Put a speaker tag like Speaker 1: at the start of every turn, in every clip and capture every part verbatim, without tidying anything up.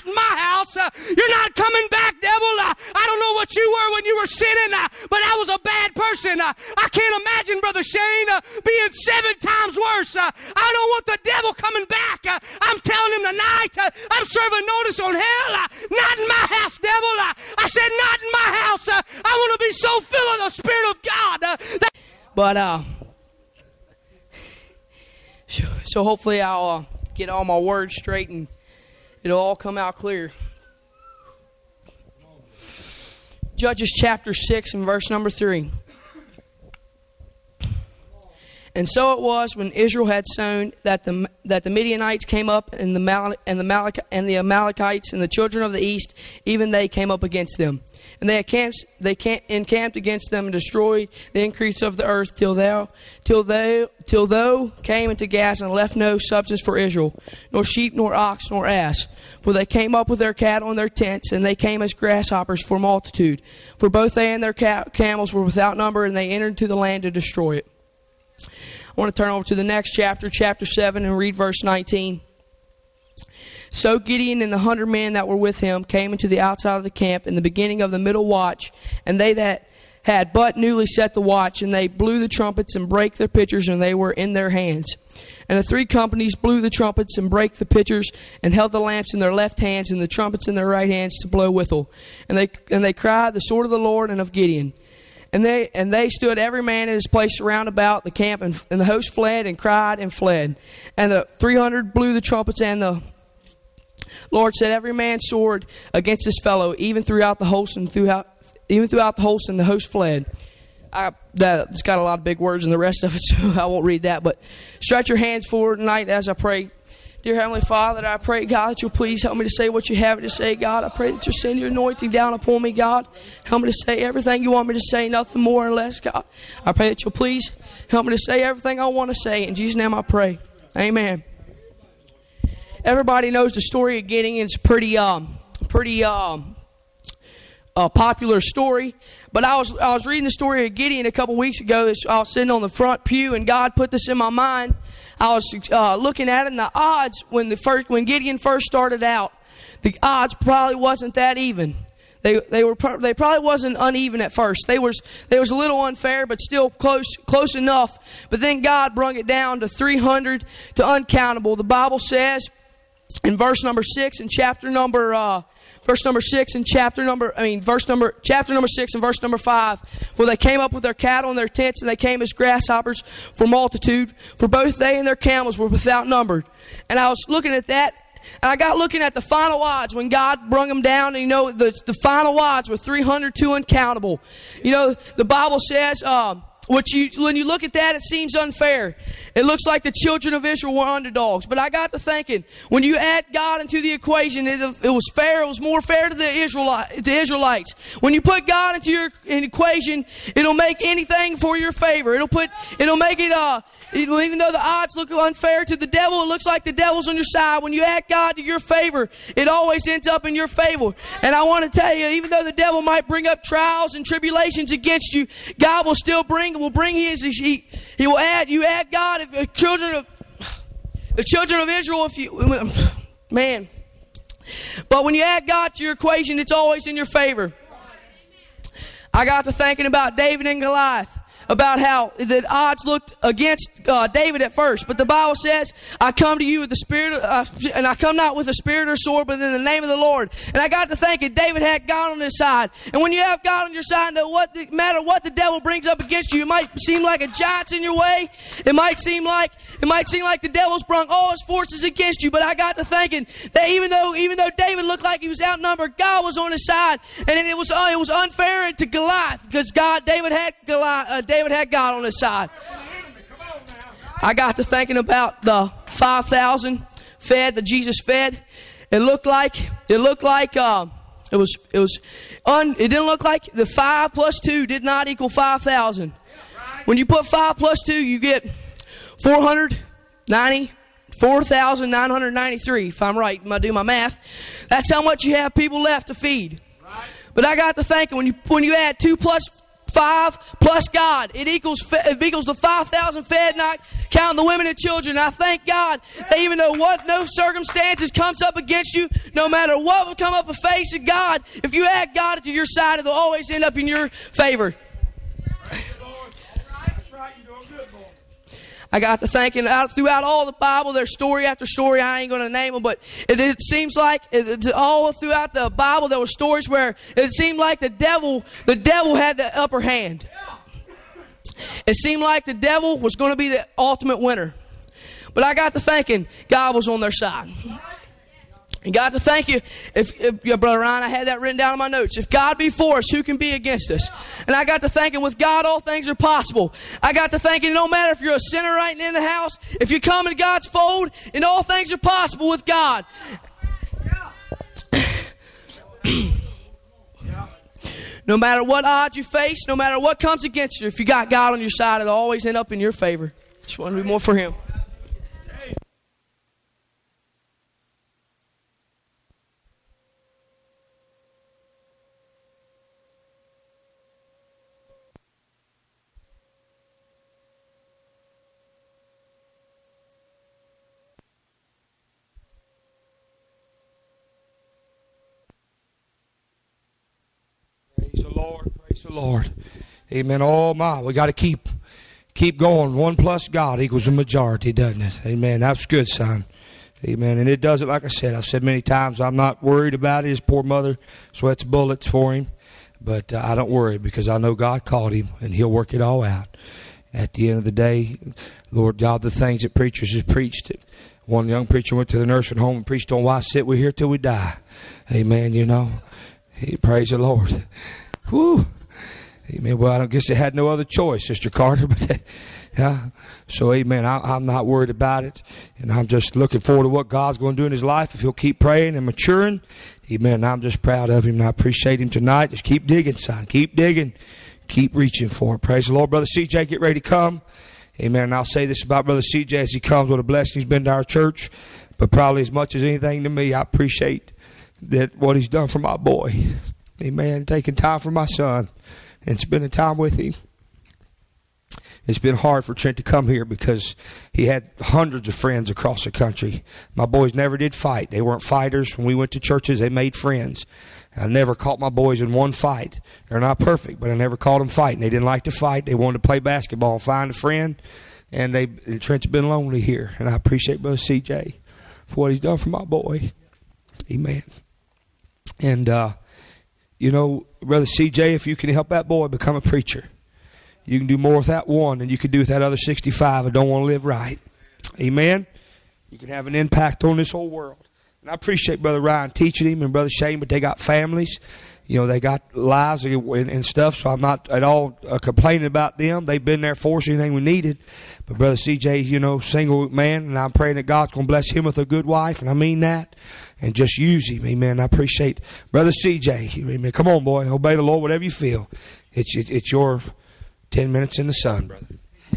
Speaker 1: not in my house. Uh, you're not coming back, devil. Uh, I don't know what you were when you were sinning, uh, but I was a bad person. Uh, I can't imagine, Brother Shane, uh, being seven times worse. Uh, I don't want the devil coming back. Uh, I'm telling him tonight, uh, I'm serving notice on hell. Uh, not in my house, devil. Uh, I said, not in my house. Uh, I want to be so filled with the Spirit of God. Uh, that but, uh, so hopefully I'll uh, get all my words straight and it'll all come out clear. Judges chapter six and verse number three. And so it was when Israel had sown that the that the Midianites came up, and the Mal- and the Malach- and the Amalekites and the children of the east, even they came up against them, and they encamped they encamped against them and destroyed the increase of the earth till thou till they till thou came into Gaza and left no substance for Israel, nor sheep nor ox nor ass. For they came up with their cattle and their tents, and they came as grasshoppers for multitude. For both they and their ca- camels were without number, and they entered into the land to destroy it. I want to turn over to the next chapter, chapter seven, and read verse nineteen. So Gideon and the hundred men that were with him came into the outside of the camp in the beginning of the middle watch, and they that had but newly set the watch, and they blew the trumpets and brake their pitchers, and they were in their hands. And the three companies blew the trumpets and brake the pitchers, and held the lamps in their left hands and the trumpets in their right hands to blow withal. And they and they cried, the sword of the Lord and of Gideon. And they and they stood every man in his place round about the camp, and, and the host fled and cried and fled. And the three hundred blew the trumpets, and the Lord set every man's sword against his fellow, even throughout the host, and throughout even throughout the host, and the host fled. I, that, it's got a lot of big words in the rest of it, so I won't read that. But stretch your hands forward tonight as I pray. Dear Heavenly Father, I pray, God, that you'll please help me to say what you have me to say, God. I pray that you'll send your anointing down upon me, God. Help me to say everything you want me to say, nothing more or less, God. I pray that you'll please help me to say everything I want to say. In Jesus' name I pray. Amen. Everybody knows the story of Gideon. It's a pretty, um, pretty um, uh, popular story. But I was I was reading the story of Gideon a couple weeks ago. I was sitting on the front pew, and God put this in my mind. I was uh, looking at it, and the odds when the first when Gideon first started out, the odds probably wasn't that even. They they were they probably wasn't uneven at first. They was they was a little unfair, but still close close enough. But then God brung it down to three hundred to uncountable. The Bible says in verse number six in chapter number. Uh, Verse number six and chapter number, I mean, verse number, chapter number six and verse number five. For they came up with their cattle and their tents, and they came as grasshoppers for multitude. For both they and their camels were without numbered. And I was looking at that, and I got looking at the final odds when God brung them down. And you know, the, the final odds were three hundred to uncountable. You know, the Bible says, uh, which you, when you look at that, it seems unfair. It looks like the children of Israel were underdogs. But I got to thinking, when you add God into the equation, it, it was fair. It was more fair to the Israelite, the Israelites. When you put God into your in equation, it'll make anything for your favor. It'll put, it'll make it, uh, it'll, even though the odds look unfair to the devil, it looks like the devil's on your side. When you add God to your favor, it always ends up in your favor. And I want to tell you, even though the devil might bring up trials and tribulations against you, God will still bring, will bring his, he, he will add, you add God. If the children of the children of Israel, if you man, but when you add God to your equation, it's always in your favor. I got to thinking about David and Goliath, about how the odds looked against uh, David at first, but the Bible says, "I come to you with the spirit, of, uh, and I come not with a spirit or sword, but in the name of the Lord." And I got to thinking, David had God on his side, and when you have God on your side, no what the, matter what the devil brings up against you, it might seem like a giant's in your way. It might seem like it might seem like the devil's brung all his forces against you. But I got to thinking that even though even though David looked like he was outnumbered, God was on his side, and it was uh, it was unfair to Goliath because God David had Goliath. Uh, David had God on his side. I got to thinking about the five thousand fed that Jesus fed. It looked like it looked like uh, it was it was un, it didn't look like the five plus two did not equal five thousand. When you put five plus two, you get four hundred ninety. four thousand nine hundred ninety-three, if I'm right, when I do my math. That's how much you have people left to feed. But I got to thinking, when you when you add two plus five plus God. It equals it equals the five thousand fed, not counting the women and children. And I thank God that even though what no circumstances comes up against you, no matter what will come up a face of God, if you add God to your side, it'll always end up in your favor. I got to thinking out throughout all the Bible, there's story after story. I ain't going to name them, but it, it seems like it, it, all throughout the Bible there were stories where it seemed like the devil, the devil had the upper hand. It seemed like the devil was going to be the ultimate winner. But I got to thinking God was on their side. And God to thank you, if, if yeah, Brother Ryan, I had that written down in my notes. If God be for us, who can be against us? And I got to thinking, with God, all things are possible. I got to thinking, no matter if you're a sinner right in the house, if you come in God's fold, and all things are possible with God. No matter what odds you face, no matter what comes against you, if you got God on your side, it'll always end up in your favor. Just want to be more for Him.
Speaker 2: Praise the Lord. Praise the Lord. Amen. Oh my, we got to keep keep going. One plus God equals a majority, doesn't it? Amen. That's good, son. Amen. And it does it, like I said. I've said many times, I'm not worried about it. His poor mother sweats bullets for him. But uh, I don't worry, because I know God called him, and He'll work it all out. At the end of the day, Lord God, the things that preachers have preached. One young preacher went to the nursing home and preached on why sit we here till we die. Amen, you know. He, praise the Lord. Whew. Amen. Well, I don't guess they had no other choice, Sister Carter. But yeah. So, amen. I, I'm not worried about it. And I'm just looking forward to what God's going to do in his life if he'll keep praying and maturing. Amen. And I'm just proud of him, and I appreciate him tonight. Just keep digging, son. Keep digging. Keep reaching for it. Praise the Lord. Brother C J, get ready to come. Amen. And I'll say this about Brother C J as he comes. What a blessing he's been to our church. But probably as much as anything to me, I appreciate that what he's done for my boy. Amen. Taking time for my son and spending time with him. It's been hard for Trent to come here because he had hundreds of friends across the country. My boys never did fight. They weren't fighters. When we went to churches, they made friends. I never caught my boys in one fight. They're not perfect, but I never caught them fighting. They didn't like to fight. They wanted to play basketball and find a friend. And they and Trent's been lonely here. And I appreciate Brother C J for what he's done for my boy. Amen. And, uh, you know, Brother C J, if you can help that boy become a preacher, you can do more with that one than you can do with that other sixty-five that don't want to live right. Amen? You can have an impact on this whole world. And I appreciate Brother Ryan teaching him and Brother Shane, but they got families. You know, they got lives and, and stuff, so I'm not at all uh, complaining about them. They've been there for us, anything we needed. But Brother C J, you know, single man, and I'm praying that God's going to bless him with a good wife, and I mean that. And just use him, amen. I appreciate Brother C J. Amen. Come on, boy. Obey the Lord, whatever you feel. It's, it, it's your ten minutes in the sun, brother.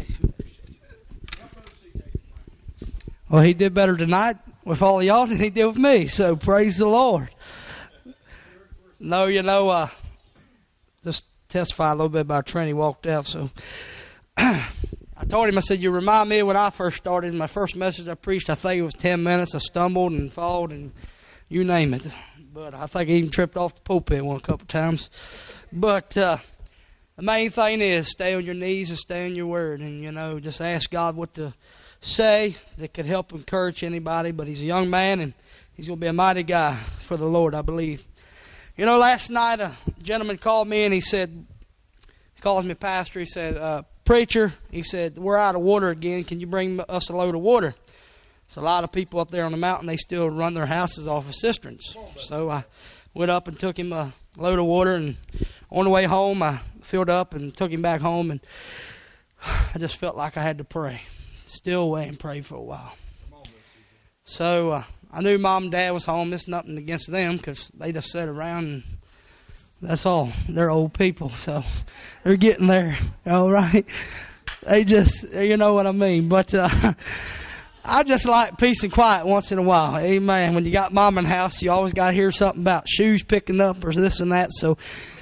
Speaker 3: Well, he did better tonight with all of y'all than he did with me, so praise the Lord. No, you know, uh, just testify a little bit about Trent. He walked out, so I told him, I said, you remind me of when I first started. My first message I preached, I think it was ten minutes. I stumbled and falled and you name it. But I think I even tripped off the pulpit one a couple of times. But uh, the main thing is stay on your knees and stay on your word. And, you know, just ask God what to say that could help encourage anybody. But he's a young man, and he's going to be a mighty guy for the Lord, I believe. You know, last night a gentleman called me, and he said, he calls me pastor, he said, uh, preacher, he said, we're out of water again. Can you bring us a load of water? So a lot of people up there on the mountain, they still run their houses off of cisterns. So I went up and took him a load of water, and on the way home, I filled up and took him back home, and I just felt like I had to pray. Still wait and pray for a while. So uh, I knew Mom and Dad was home. It's nothing against them because they just sat around and that's all. They're old people, so they're getting there. All right. They just, you know what I mean. But uh, I just like peace and quiet once in a while. Amen. When you got Mom in the house, you always got to hear something about shoes picking up or this and that. So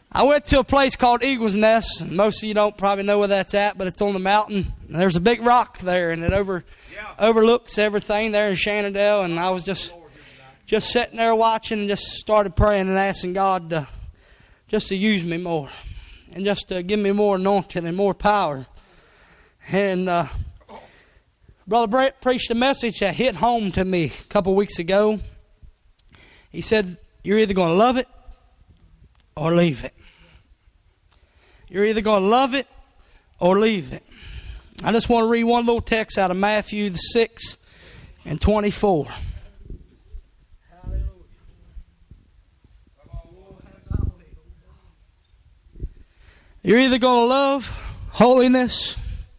Speaker 3: I went to a place called Eagle's Nest. Most of you don't probably know where that's at, but it's on the mountain. And there's a big rock there, and it over yeah. overlooks everything there in Shenandoah. And I was just just sitting there watching and just started praying and asking God to, just to use me more. And just to give me more anointing and more power. And uh, Brother Brett preached a message that hit home to me a couple weeks ago. He said, you're either going to love it or leave it. You're either going to love it or leave it. I just want to read one little text out of Matthew the six and twenty-four. You're either going to love holiness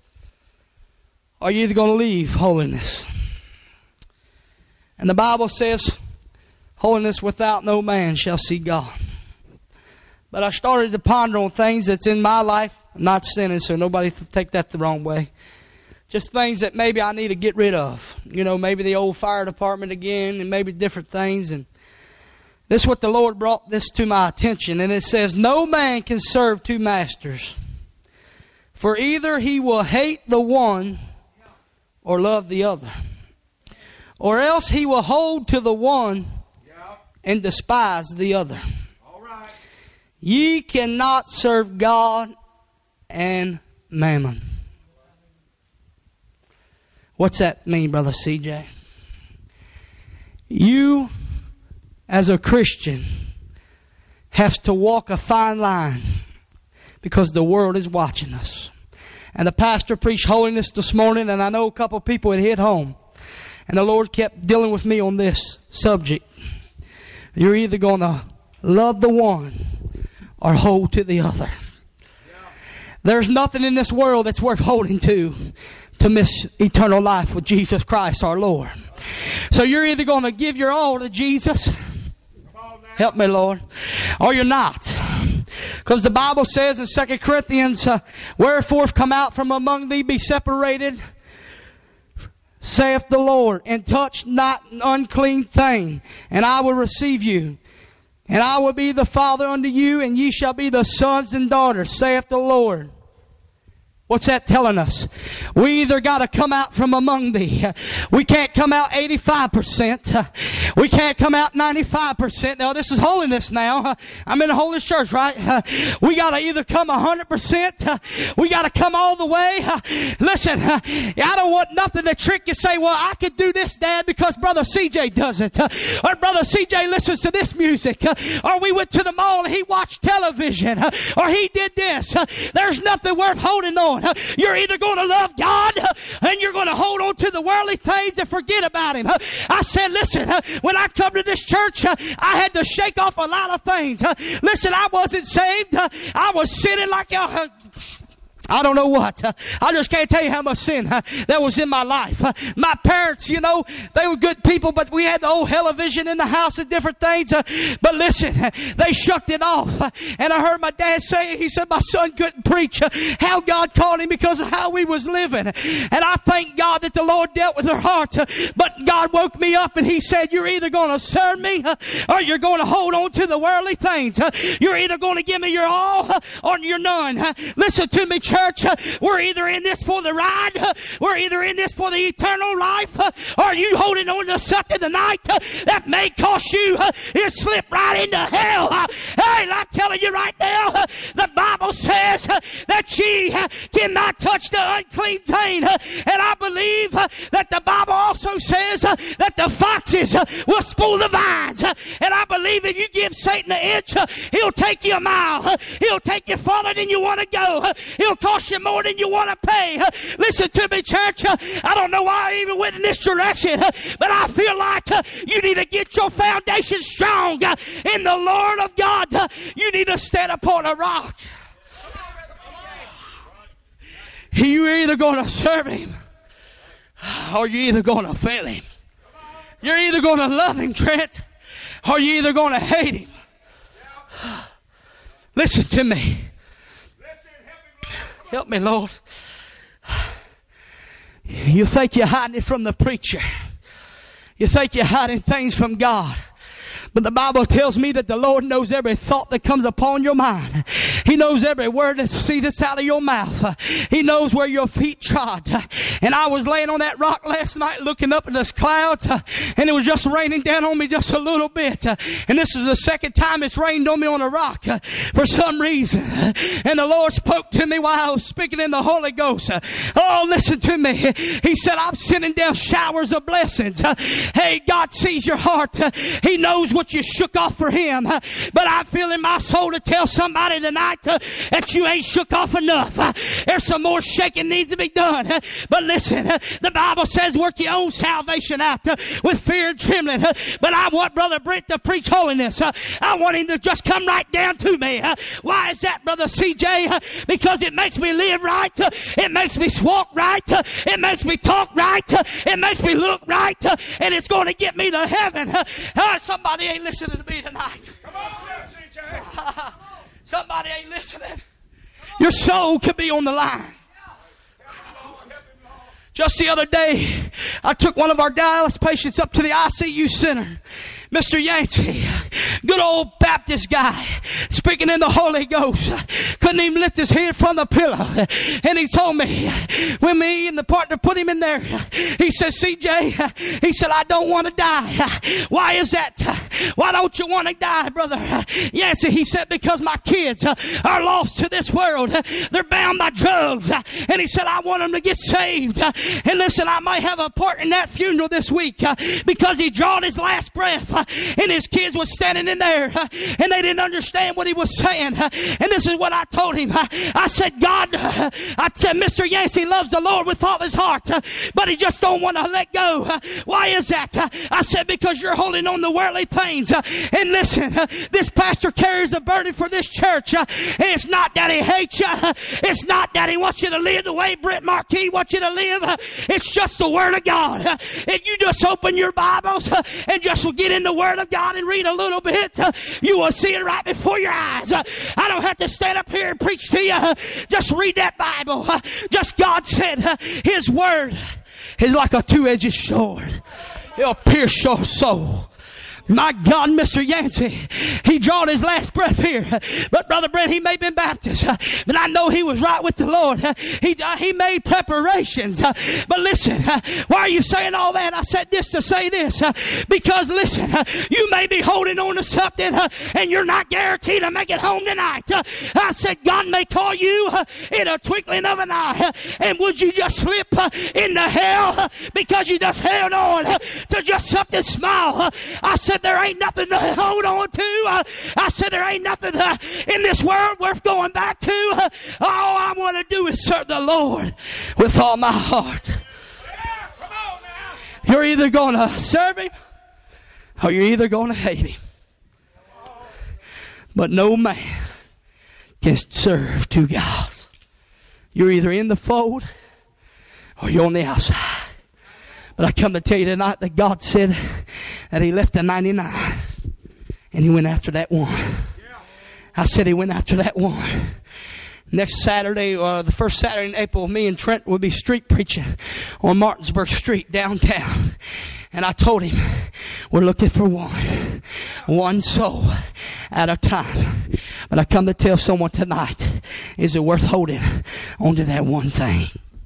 Speaker 3: or you're either going to leave holiness. And the Bible says, holiness without no man shall see God. But I started to ponder on things that's in my life. I'm not sinning, so nobody take that the wrong way. Just things that maybe I need to get rid of. You know, maybe the old fire department again, and maybe different things. And this is what the Lord brought this to my attention. And it says, no man can serve two masters. For either he will hate the one or love the other. Or else he will hold to the one and despise the other. Ye cannot serve God and mammon. What's that mean, Brother C J? You, as a Christian, have to walk a fine line because the world is watching us. And the pastor preached holiness this morning, and I know a couple of people had hit home. And the Lord kept dealing with me on this subject. You're either going to love the one or hold to the other. There's nothing in this world that's worth holding to to miss eternal life with Jesus Christ our Lord. So you're either going to give your all to Jesus, help me Lord, or you're not. Because the Bible says in Second Corinthians, uh, wherefore come out from among thee, be separated, saith the Lord, and touch not an unclean thing, and I will receive you. And I will be the Father unto you, and ye shall be the sons and daughters, saith the Lord. What's that telling us? We either got to come out from among thee. We can't come out eighty-five percent. We can't come out ninety-five percent. Now, this is holiness now. I'm in a holiness church, right? We got to either come one hundred percent. We got to come all the way. Listen, I don't want nothing to trick you. Say, well, I could do this, Dad, because Brother C J does it. Or Brother C J listens to this music. Or we went to the mall and he watched television. Or he did this. There's nothing worth holding on. You're either going to love God and you're going to hold on to the worldly things and forget about Him. I said, listen, when I come to this church, I had to shake off a lot of things. Listen, I wasn't saved. I was sinning like a... I don't know what. I just can't tell you how much sin that was in my life. My parents, you know, they were good people, but we had the old television in the house and different things. But listen, they shucked it off. And I heard my dad say, he said my son couldn't preach how God called him because of how we was living. And I thank God that the Lord dealt with their hearts. But God woke me up and He said, you're either going to serve me or you're going to hold on to the worldly things. You're either going to give me your all or you're none. Listen to me, church. Church, we're either in this for the ride, we're either in this for the eternal life, or are you holding on to something tonight that may cost you is slip right into hell. Hey, I'm telling you right now, the Bible says that ye cannot touch the unclean thing, and I believe that the Bible also says that the foxes will spoil the vines, and I believe if you give Satan an inch, he'll take you a mile, he'll take you farther than you want to go, he'll cost you more than you want to pay. Listen to me, church. I don't know why I even went in this direction, but I feel like you need to get your foundation strong in the Lord of God. You need to stand upon a rock. You're either going to serve Him or you're either going to fail Him. You're either going to love Him, Trent, or you're either going to hate Him. Listen to me. Help me, Lord. You think you're hiding it from the preacher. You think you're hiding things from God. But the Bible tells me that the Lord knows every thought that comes upon your mind. He knows every word that proceeds out of your mouth. He knows where your feet trod. And I was laying on that rock last night looking up at those clouds, and it was just raining down on me just a little bit. And this is the second time it's rained on me on a rock for some reason. And the Lord spoke to me while I was speaking in the Holy Ghost. Oh, listen to me. He said, I'm sending down showers of blessings. Hey, God sees your heart. He knows what you shook off for Him. But I feel in my soul to tell somebody tonight that you ain't shook off enough. There's some more shaking needs to be done. But listen, the Bible says work your own salvation out with fear and trembling. But I want Brother Brent to preach holiness. I want him to just come right down to me. Why is that, Brother C J? Because it makes me live right. It makes me walk right. It makes me talk right. It makes me look right. And it's going to get me to heaven. Somebody ain't listening to me tonight.
Speaker 2: Come on, C J.
Speaker 3: Somebody ain't listening. Your soul could be on the line. Just the other day, I took one of our dialysis patients up to the I C U center. Mister Yancey, good old Baptist guy, speaking in the Holy Ghost, couldn't even lift his head from the pillow. And he told me, when me and the partner put him in there, he said, C J, he said, I don't want to die. Why is that? Why don't you want to die, Brother Yancey? He said, because my kids are lost to this world. They're bound by drugs. And he said, I want them to get saved. And listen, I might have a part in that funeral this week because he drawed his last breath. And his kids was standing in there and they didn't understand what he was saying. And this is what I told him. I said, God, I said, Mister Yancey loves the Lord with all his heart, but he just don't want to let go. Why is that? I said, because you're holding on to worldly things. And listen, this pastor carries the burden for this church. And it's not that he hates you. It's not that he wants you to live the way Brent Marquis wants you to live. It's just the Word of God. If you just open your Bibles and just get in the Word of God and read a little bit, you will see it right before your eyes. I don't have to stand up here and preach to you. Just read that Bible. Just God said His Word is like a two-edged sword. It'll pierce your soul. My God, Mister Yancey, he drawed his last breath here. But Brother Brent, he may have been Baptist, but I know he was right with the Lord. He, uh, he made preparations. But listen, why are you saying all that? I said this to say this. Because listen, you may be holding on to something and you're not guaranteed to make it home tonight. I said God may call you in a twinkling of an eye. And would you just slip into hell because you just held on to just something small? I said there ain't nothing to hold on to. Uh, I said there ain't nothing uh, in this world worth going back to. Uh, all I want to do is serve the Lord with all my heart.
Speaker 2: Yeah, come on now.
Speaker 3: You're either going to serve Him or you're either going to hate Him. But no man can serve two gods. You're either in the fold or you're on the outside. But I come to tell you tonight that God said that He left the ninety-nine and He went after that one. I said He went after that one. Next Saturday, uh, the first Saturday in April, me and Trent will be street preaching on Martinsburg Street downtown. And I told him, we're looking for one. One soul at a time. But I come to tell someone tonight, is it worth holding onto that one thing?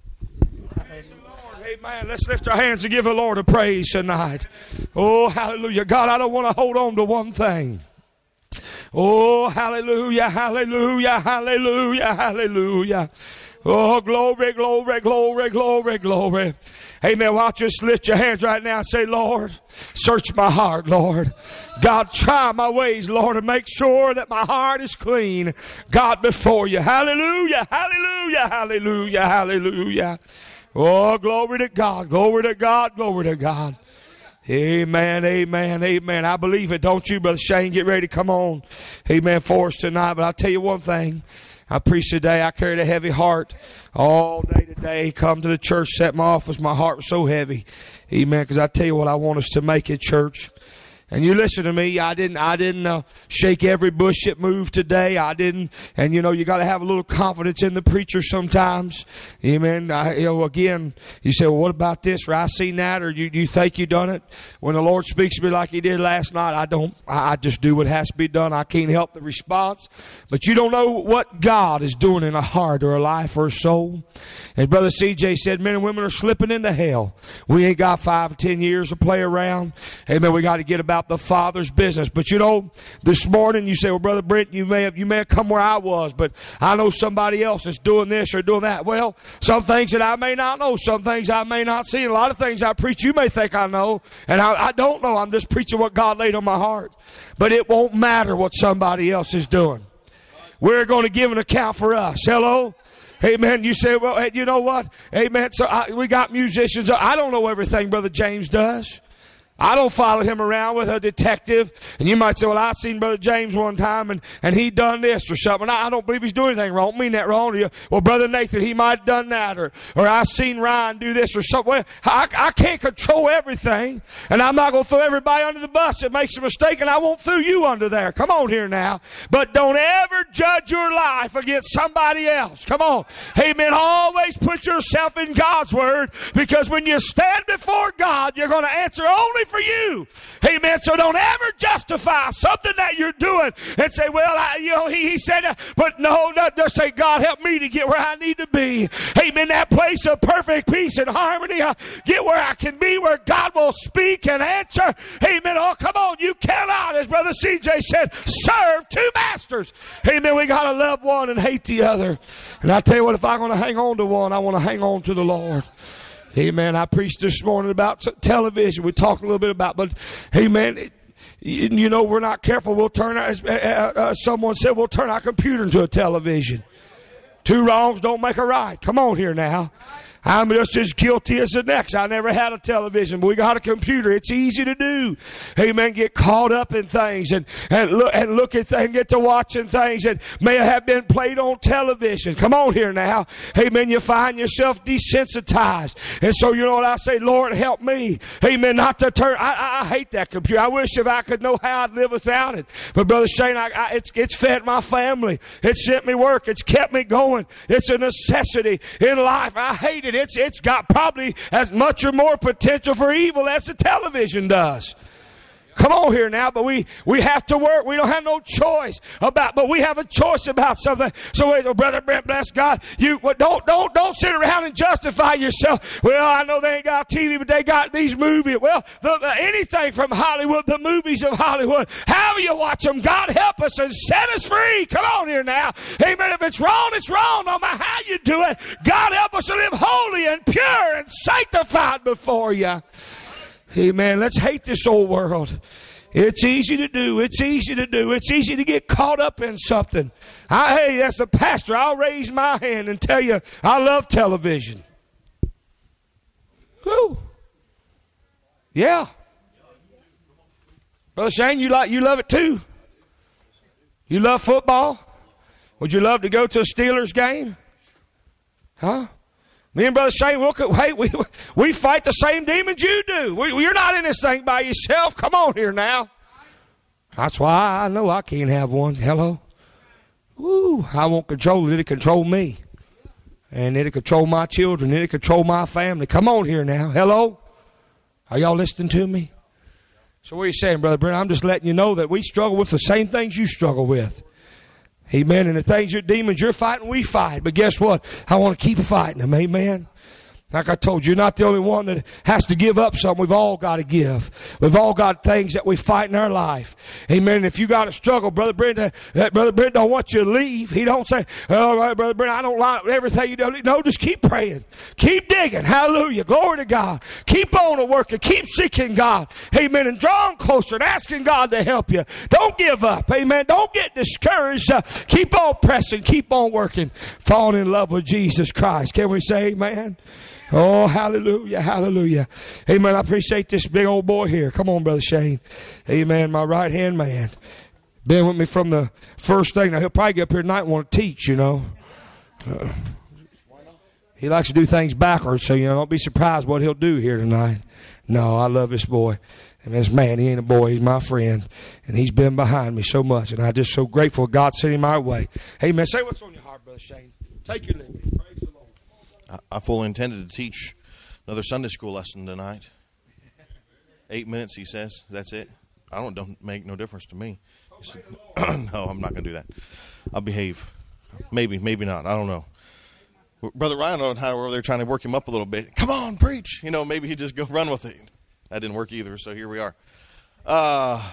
Speaker 2: Amen. Let's lift our hands and give the Lord a praise tonight. Oh, hallelujah. God, I don't want to hold on to one thing. Oh, hallelujah, hallelujah, hallelujah, hallelujah. Oh, glory, glory, glory, glory, glory. Amen. Well, I'll just lift your hands right now and say, Lord, search my heart, Lord. God, try my ways, Lord, and make sure that my heart is clean, God, before you. Hallelujah, hallelujah, hallelujah, hallelujah. Oh, glory to God, glory to God, glory to God. Amen, amen, amen. I believe it, don't you, Brother Shane? Get ready to come on, amen, for us tonight. But I'll tell you one thing. I preached today. I carried a heavy heart all day today. Come to the church, sat in my office. My heart was so heavy. Amen, because I tell you what, I want us to make it, church. And you listen to me, I didn't, I didn't uh, shake every bush that moved today. I didn't, and you know, you got to have a little confidence in the preacher sometimes. Amen. I, you know, again, you say, well, what about this? Or I seen that, or you, you think you done it. When the Lord speaks to me like He did last night, I don't, I, I just do what has to be done. I can't help the response. But you don't know what God is doing in a heart or a life or a soul. And Brother C J said, men and women are slipping into hell. We ain't got five or ten years to play around. Amen. We got to get about the Father's business. But you know, this morning you say, well, Brother Brent, you may have you may have come where I was, but I know somebody else is doing this or doing that. Well, some things that I may not know, some things I may not see, and a lot of things I preach you may think I know, and I, I don't know. I'm just preaching what God laid on my heart. But it won't matter what somebody else is doing. We're going to give an account for us. Hello? Amen. You say, well, you know what? Amen. So I, we got musicians. I don't know everything Brother James does. I don't follow him around with a detective. And you might say, well, I seen Brother James one time and, and he done this or something. I, I don't believe he's doing anything wrong. I don't mean that wrong to you. Well, Brother Nathan, he might have done that. Or, or I seen Ryan do this or something. Well, I, I can't control everything. And I'm not going to throw everybody under the bus that makes a mistake. And I won't throw you under there. Come on here now. But don't ever judge your life against somebody else. Come on. Amen. Always put yourself in God's Word. Because when you stand before God, you're going to answer only for you. Amen. So don't ever justify something that you're doing and say, well, I, you know, he, he said, uh, but no, no, just say, God, help me to get where I need to be. Amen. That place of perfect peace and harmony. Uh, get where I can be, where God will speak and answer. Amen. Oh, come on. You cannot, as Brother C J said, serve two masters. Amen. We got to love one and hate the other. And I tell you what, if I'm going to hang on to one, I want to hang on to the Lord. Amen. I preached this morning about television. We talked a little bit about, but amen. It, you know, we're not careful. We'll turn our, uh, uh, someone said we'll turn our computer into a television. Two wrongs don't make a right. Come on here now. I'm just as guilty as the next. I never had a television, but we got a computer. It's easy to do. Amen. Get caught up in things and, and look and look at things, get to watching things that may have been played on television. Come on here now. Amen. You find yourself desensitized. And so, you know what I say? Lord, help me. Amen. Not to turn. I, I, I hate that computer. I wish if I could know how I'd live without it. But Brother Shane, I, I, it's, it's fed my family. It's sent me work. It's kept me going. It's a necessity in life. I hate it. It's, it's got probably as much or more potential for evil as the television does. Come on here now, but we, we have to work. We don't have no choice about, but we have a choice about something. So, oh, Brother Brent, bless God, you well, don't don't don't sit around and justify yourself. Well, I know they ain't got T V, but they got these movies. Well, the, the, anything from Hollywood, the movies of Hollywood, however you watch them, God help us and set us free. Come on here now, amen. If it's wrong, it's wrong. No matter how you do it, God help us to live holy and pure and sanctified before you. Amen. Let's hate this old world. It's easy to do. It's easy to do. It's easy to get caught up in something. I, hey, as a pastor, I'll raise my hand and tell you I love television. Whew. Yeah. Brother Shane, you like you love it too. You love football? Would you love to go to a Steelers game? Huh? Me and Brother Shane, we'll, hey, we, we fight the same demons you do. We, you're not in this thing by yourself. Come on here now. That's why I know I can't have one. Hello? Woo, I won't control it. It'll control me. And it'll control my children. It'll control my family. Come on here now. Hello? Are y'all listening to me? So what are you saying, Brother Brent? I'm just letting you know that we struggle with the same things you struggle with. Amen. And the things, your demons you're fighting, we fight. But guess what? I want to keep fighting them. Amen. Like I told you, you're not the only one that has to give up something. We've all got to give. We've all got things that we fight in our life. Amen. And if you got to struggle, Brother Brent, uh, Brother Brent don't want you to leave. He don't say, all right, Brother Brent, I don't like everything you do. No, just keep praying. Keep digging. Hallelujah. Glory to God. Keep on working. Keep seeking God. Amen. And drawing closer and asking God to help you. Don't give up. Amen. Don't get discouraged. Uh, keep on pressing. Keep on working. Falling in love with Jesus Christ. Can we say amen? Oh, hallelujah, hallelujah. Amen. I appreciate this big old boy here. Come on, Brother Shane. Amen. My right-hand man. Been with me from the first thing. Now, he'll probably get up here tonight and want to teach, you know. Uh, he likes to do things backwards, so, you know, don't be surprised what he'll do here tonight. No, I love this boy. And this man, he ain't a boy, he's my friend. And he's been behind me so much. And I'm just so grateful God sent him our way. Hey, man, say what's on your heart, Brother Shane. Take your liberty. Praise the Lord.
Speaker 4: I, I fully intended to teach another Sunday school lesson tonight. Eight minutes, he says. That's it. I don't, don't make no difference to me. Said, no, I'm not going to do that. I'll behave. Maybe, maybe not. I don't know. Brother Ryan and I were over there trying to work him up a little bit. Come on, preach. You know, maybe he'd just go run with it. That didn't work either, so here we are. Uh,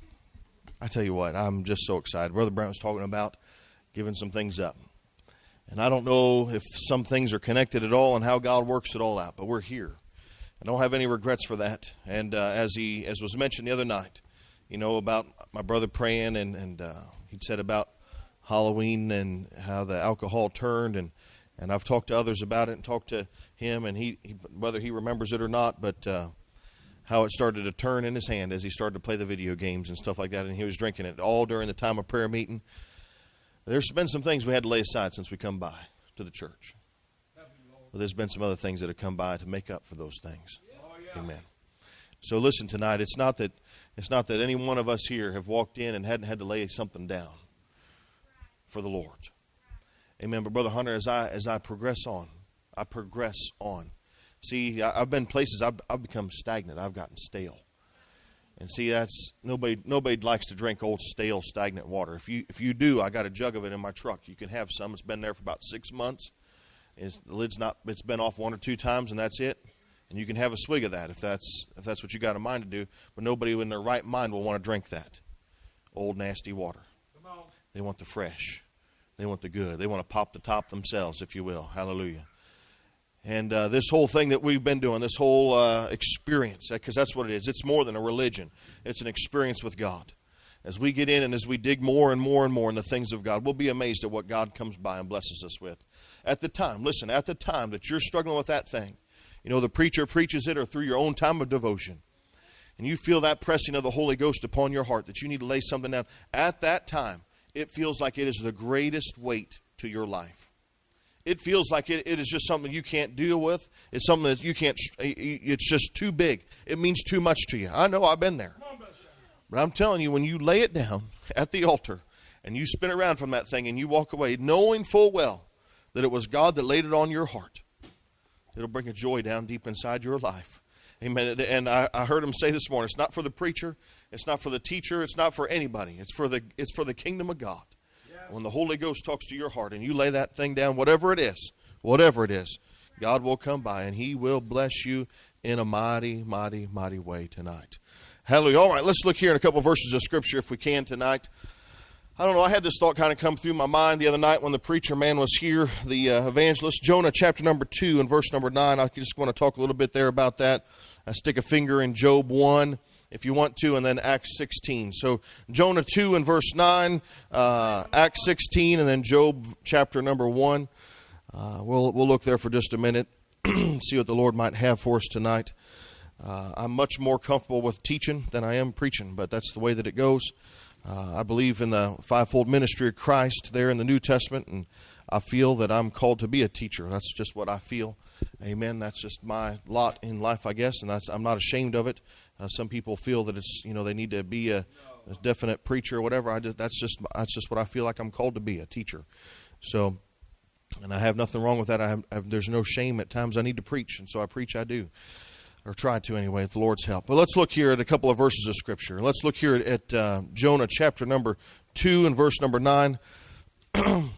Speaker 4: I tell you what, I'm just so excited. Brother Brown was talking about giving some things up. And I don't know if some things are connected at all and how God works it all out, but we're here. I don't have any regrets for that. And uh, as he, as was mentioned the other night, you know, about my brother praying, and, and uh, he'd said about Halloween and how the alcohol turned, and, and I've talked to others about it and talked to him, and he, he whether he remembers it or not, but uh, how it started to turn in his hand as he started to play the video games and stuff like that, and he was drinking it all during the time of prayer meeting. There's been some things we had to lay aside since we come by to the church. But there's been some other things that have come by to make up for those things. Amen. So listen tonight, it's not that it's not that any one of us here have walked in and hadn't had to lay something down for the Lord. Amen. But Brother Hunter, as I as I progress on, I progress on. See, I, I've been places I've, I've become stagnant. I've gotten stale. And see, that's nobody nobody likes to drink old stale stagnant water. If you if you do, I got a jug of it in my truck. You can have some. It's been there for about six months. It's, the lid's not it's been off one or two times, and that's it. And you can have a swig of that if that's if that's what you got in mind to do. But nobody in their right mind will want to drink that old nasty water. Come on. They want the fresh. They want the good. They want to pop the top themselves, if you will. Hallelujah. And uh, this whole thing that we've been doing, this whole uh, experience, because that's what it is. It's more than a religion. It's an experience with God. As we get in and as we dig more and more and more in the things of God, we'll be amazed at what God comes by and blesses us with. At the time, listen, at the time that you're struggling with that thing, you know, the preacher preaches it or through your own time of devotion, and you feel that pressing of the Holy Ghost upon your heart that you need to lay something down, at that time, it feels like it is the greatest weight to your life. It feels like it, it is just something you can't deal with. It's something that you can't, it's just too big. It means too much to you. I know, I've been there. But I'm telling you, when you lay it down at the altar and you spin around from that thing and you walk away knowing full well that it was God that laid it on your heart, it'll bring a joy down deep inside your life. Amen. And I, I heard him say this morning, it's not for the preacher, it's not for the teacher, it's not for anybody. It's for the it's for the kingdom of God. Yes. When the Holy Ghost talks to your heart and you lay that thing down, whatever it is, whatever it is, God will come by and he will bless you in a mighty, mighty, mighty way tonight. Hallelujah. All right, let's look here in a couple of verses of Scripture if we can tonight. I don't know, I had this thought kind of come through my mind the other night when the preacher man was here, the uh, evangelist. Jonah chapter number two and verse number nine. I just want to talk a little bit there about that. I stick a finger in Job one if you want to, and then Acts sixteen. So Jonah two and verse nine, uh, Acts sixteen, and then Job chapter number one. Uh, we'll, we'll look there for just a minute, see what the Lord might have for us tonight. Uh, I'm much more comfortable with teaching than I am preaching, but that's the way that it goes. Uh, I believe in the fivefold ministry of Christ there in the New Testament, and I feel that I'm called to be a teacher. That's just what I feel. Amen. That's just my lot in life, I guess, and that's, I'm not ashamed of it. Uh, some people feel that it's, you know, they need to be a, a definite preacher or whatever. I just, that's just that's just what I feel like I'm called to be, a teacher. So, and I have nothing wrong with that. I have, I have, there's no shame at times I need to preach, and so I preach, I do. Or try to anyway, with the Lord's help. But let's look here at a couple of verses of Scripture. Let's look here at uh, Jonah chapter number two and verse number nine. And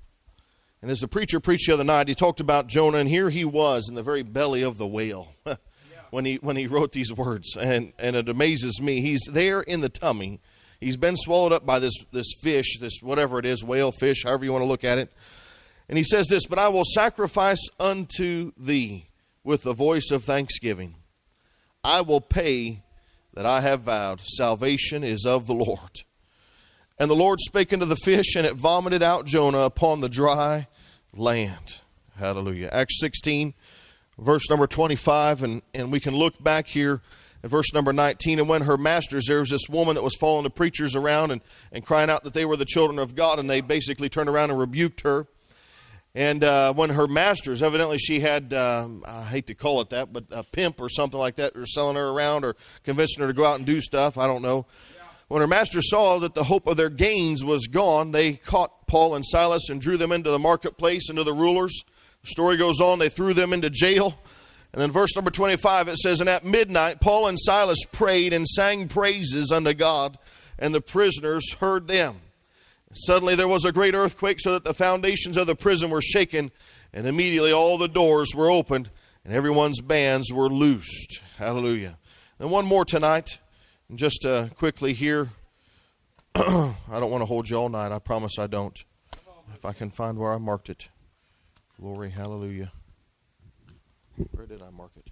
Speaker 4: as the preacher preached the other night, he talked about Jonah, and here he was in the very belly of the whale when he when he wrote these words. And, and it amazes me. He's there in the tummy. He's been swallowed up by this, this fish, this whatever it is, whale, fish, however you want to look at it. And he says this, "But I will sacrifice unto thee with the voice of thanksgiving. I will pay that I have vowed. Salvation is of the Lord." And the Lord spake unto the fish, and it vomited out Jonah upon the dry land. Hallelujah. Acts sixteen, verse number twenty-five, and, and we can look back here at verse number nineteen. And when her masters, there was this woman that was following the preachers around and, and crying out that they were the children of God, and they basically turned around and rebuked her. And uh, when her masters, evidently she had, um, I hate to call it that, but a pimp or something like that, or selling her around or convincing her to go out and do stuff, I don't know. When her masters saw that the hope of their gains was gone, they caught Paul and Silas and drew them into the marketplace, into the rulers. The story goes on, they threw them into jail. And then verse number twenty-five, it says, and at midnight Paul and Silas prayed and sang praises unto God, and the prisoners heard them. Suddenly there was a great earthquake, so that the foundations of the prison were shaken, and immediately all the doors were opened, and everyone's bands were loosed. Hallelujah. And one more tonight. And just uh, quickly here, I don't want to hold you all night. I promise I don't. If I can find where I marked it. Glory, hallelujah. Where did I mark it?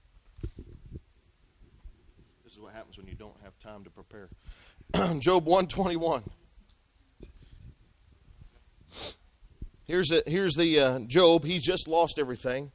Speaker 4: This is what happens when you don't have time to prepare. Job one twenty-one. Here's, a, here's the uh, Job. He's just lost everything.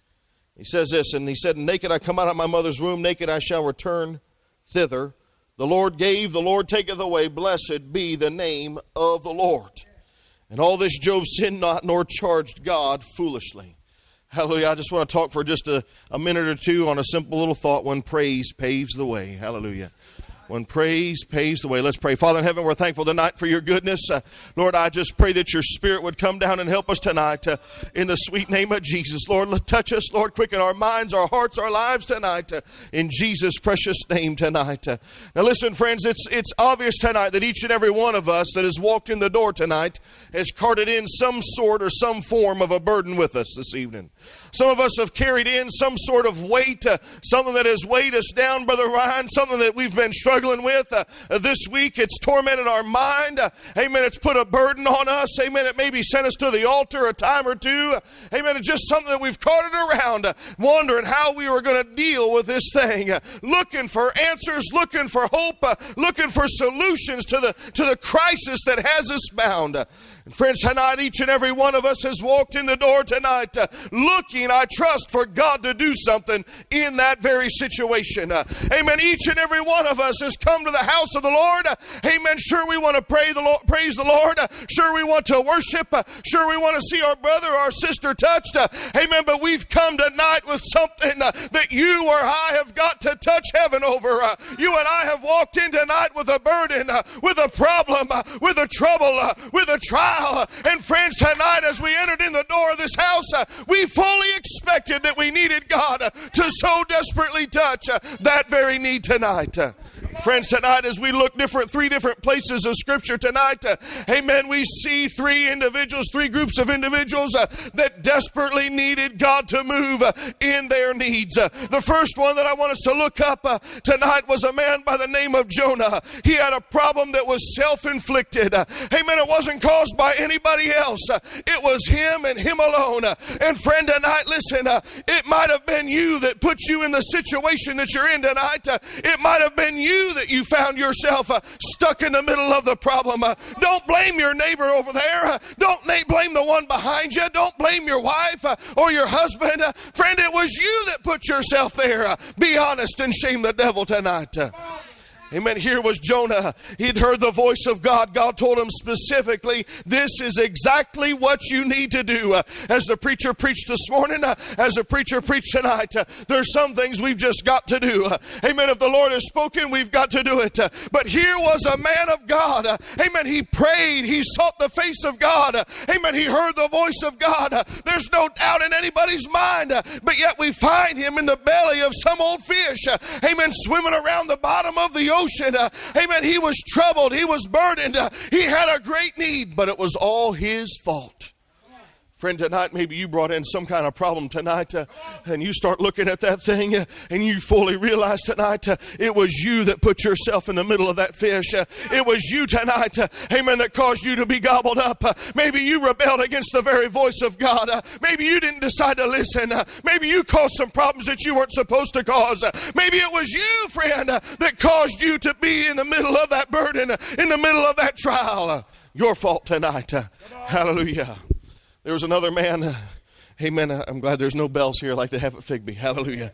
Speaker 4: He says this, and he said, naked I come out of my mother's womb, naked I shall return thither. The Lord gave, the Lord taketh away. Blessed be the name of the Lord. And all this Job sinned not, nor charged God foolishly. Hallelujah. I just want to talk for just a, a minute or two on a simple little thought. When praise paves the way. Hallelujah. When praise paves the way. Let's pray. Father in heaven, we're thankful tonight for your goodness. Uh, Lord, I just pray that your Spirit would come down and help us tonight uh, in the sweet name of Jesus. Lord, touch us. Lord, quicken our minds, our hearts, our lives tonight uh, in Jesus' precious name tonight. Uh, now listen, friends, it's, it's obvious tonight that each and every one of us that has walked in the door tonight has carted in some sort or some form of a burden with us this evening. Some of us have carried in some sort of weight, uh, something that has weighed us down, Brother Ryan, something that we've been struggling with uh, uh, this week. It's tormented our mind. Uh, amen. It's put a burden on us. Amen. It maybe sent us to the altar a time or two. Uh, amen. It's just something that we've carted around, uh, wondering how we were going to deal with this thing, uh, looking for answers, looking for hope, uh, looking for solutions to the to the crisis that has us bound. Uh, And friends, tonight each and every one of us has walked in the door tonight uh, looking, I trust, for God to do something in that very situation. Uh, amen. Each and every one of us has come to the house of the Lord. Uh, amen. Sure, we want to pray the Lord, praise the Lord. Uh, sure, we want to worship. Uh, sure, we want to see our brother or our sister touched. Uh, amen. But we've come tonight with something uh, that you or I have got to touch heaven over. Uh, you and I have walked in tonight with a burden, uh, with a problem, uh, with a trouble, uh, with a trial. And friends, tonight as we entered in the door of this house, uh, we fully expected that we needed God uh, to so desperately touch uh, that very need tonight. Uh, friends, tonight as we look different, three different places of Scripture tonight, uh, amen, we see three individuals, three groups of individuals uh, that desperately needed God to move uh, in their needs. Uh, the first one that I want us to look up uh, tonight was a man by the name of Jonah. He had a problem that was self-inflicted. Uh, amen, it wasn't caused by anybody else. Uh, it was him and him alone. Uh, and friend, tonight, listen, uh, it might have been you that put you in the situation that you're in tonight. Uh, it might have been you that you found yourself uh, stuck in the middle of the problem. Uh, don't blame your neighbor over there. Uh, don't na- blame the one behind you. Don't blame your wife uh, or your husband. Uh, friend, it was you that put yourself there. Uh, be honest and shame the devil tonight. Uh, Amen. Here was Jonah. He'd heard the voice of God. God told him specifically, this is exactly what you need to do. Uh, as the preacher preached this morning, uh, as the preacher preached tonight, uh, there's some things we've just got to do. Uh, amen. If the Lord has spoken, we've got to do it. Uh, but here was a man of God. Uh, amen. He prayed. He sought the face of God. Uh, amen. He heard the voice of God. Uh, there's no doubt in anybody's mind. Uh, but yet we find him in the belly of some old fish. Uh, amen. Swimming around the bottom of the ocean. Uh, amen. He was troubled. He was burdened. Uh, he had a great need, but it was all his fault. Friend, tonight maybe you brought in some kind of problem tonight uh, and you start looking at that thing uh, and you fully realize tonight uh, it was you that put yourself in the middle of that fish. Uh, it was you tonight, uh, amen, that caused you to be gobbled up. Uh, maybe you rebelled against the very voice of God. Uh, maybe you didn't decide to listen. Uh, maybe you caused some problems that you weren't supposed to cause. Uh, maybe it was you, friend, uh, that caused you to be in the middle of that burden, uh, in the middle of that trial. Uh, your fault tonight. Uh, hallelujah. There was another man, uh, amen, uh, I'm glad there's no bells here like they have at Figby, hallelujah.